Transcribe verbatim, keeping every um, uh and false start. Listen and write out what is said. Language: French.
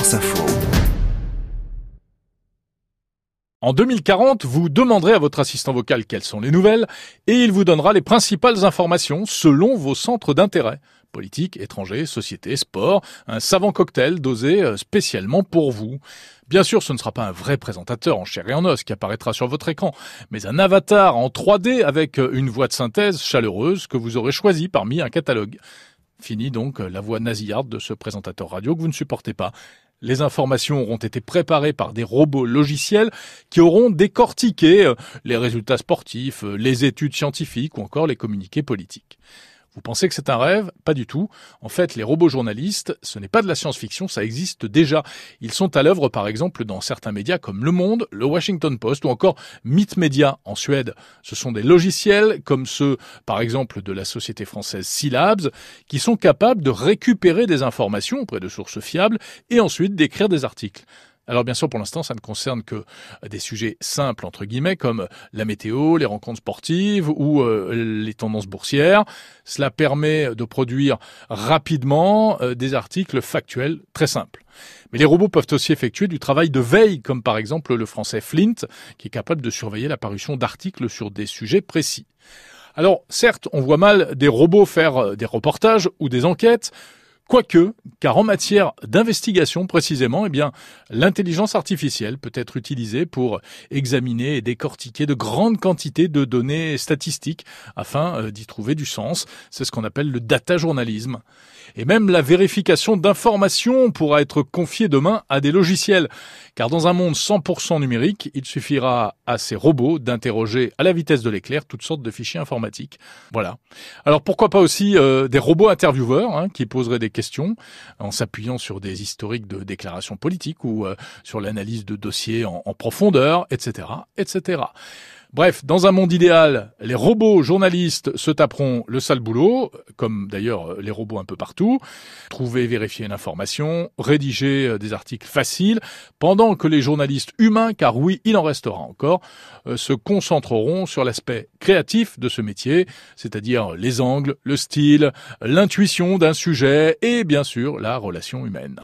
France Info. En deux mille quarante, vous demanderez à votre assistant vocal quelles sont les nouvelles et il vous donnera les principales informations selon vos centres d'intérêt. Politique, étranger, société, sport, un savant cocktail dosé spécialement pour vous. Bien sûr, ce ne sera pas un vrai présentateur en chair et en os qui apparaîtra sur votre écran, mais un avatar en trois D avec une voix de synthèse chaleureuse que vous aurez choisi parmi un catalogue. Fini donc la voix nasillarde de ce présentateur radio que vous ne supportez pas. Les informations auront été préparées par des robots logiciels qui auront décortiqué les résultats sportifs, les études scientifiques ou encore les communiqués politiques. Vous pensez que c'est un rêve ? Pas du tout. En fait, les robots journalistes, ce n'est pas de la science-fiction, ça existe déjà. Ils sont à l'œuvre, par exemple, dans certains médias comme Le Monde, le Washington Post ou encore Myth Media en Suède. Ce sont des logiciels comme ceux, par exemple, de la société française Scilabs, qui sont capables de récupérer des informations auprès de sources fiables et ensuite d'écrire des articles. Alors bien sûr, pour l'instant, ça ne concerne que des sujets simples, entre guillemets, comme la météo, les rencontres sportives ou euh, les tendances boursières. Cela permet de produire rapidement euh, des articles factuels très simples. Mais les robots peuvent aussi effectuer du travail de veille, comme par exemple le français Flint, qui est capable de surveiller la parution d'articles sur des sujets précis. Alors certes, on voit mal des robots faire des reportages ou des enquêtes, quoique, car en matière d'investigation précisément, eh bien, l'intelligence artificielle peut être utilisée pour examiner et décortiquer de grandes quantités de données statistiques afin d'y trouver du sens. C'est ce qu'on appelle le data journalisme. Et même la vérification d'informations pourra être confiée demain à des logiciels. Car dans un monde cent pour cent numérique, il suffira à ces robots d'interroger à la vitesse de l'éclair toutes sortes de fichiers informatiques. Voilà. Alors pourquoi pas aussi euh, des robots intervieweurs hein, qui poseraient des questions en s'appuyant sur des historiques de déclarations politiques ou euh, sur l'analyse de dossiers en, en profondeur, et cetera, et cetera. Bref, dans un monde idéal, les robots journalistes se taperont le sale boulot, comme d'ailleurs les robots un peu partout, trouver et vérifier une information, rédiger des articles faciles, pendant que les journalistes humains, car oui, il en restera encore, se concentreront sur l'aspect créatif de ce métier, c'est-à-dire les angles, le style, l'intuition d'un sujet et bien sûr la relation humaine.